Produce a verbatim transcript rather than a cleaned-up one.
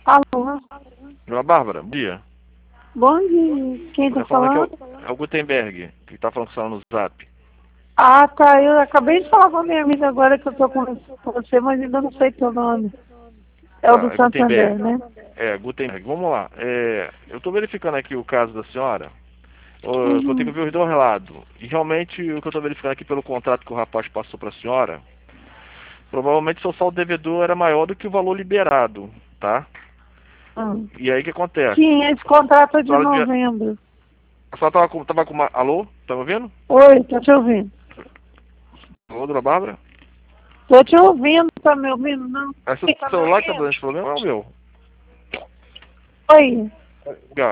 Alô? Dona Bárbara, bom dia. Bom dia. Quem Você tá tá falando aqui é falando? o, é o Gutenberg, que tá falando com você no Zap. Ah, tá. Eu acabei de falar com a minha amiga agora que eu tô conversando com você, mas ainda não sei teu nome. É o do Tá, é Santander, Gutenberg. né? É, Gutenberg. Vamos lá. É, eu tô verificando aqui o caso da senhora. Eu, eu tenho que Uhum. ver os dois lados. E realmente o que eu tô verificando aqui pelo contrato que o rapaz passou pra senhora, provavelmente seu saldo devedor era maior do que o valor liberado, tá? Uhum. E aí o que acontece? Sim, esse contrato é A de senhora, devia- novembro. a senhora tava com, tava com uma... Alô? Tá me ouvindo? Oi, tô te ouvindo. Alô, Dona Bárbara? Tô te ouvindo, tá me ouvindo? Não. É seu Tá me celular que tá dando ouvindo? esse problema ou é o meu? Oi. Ga-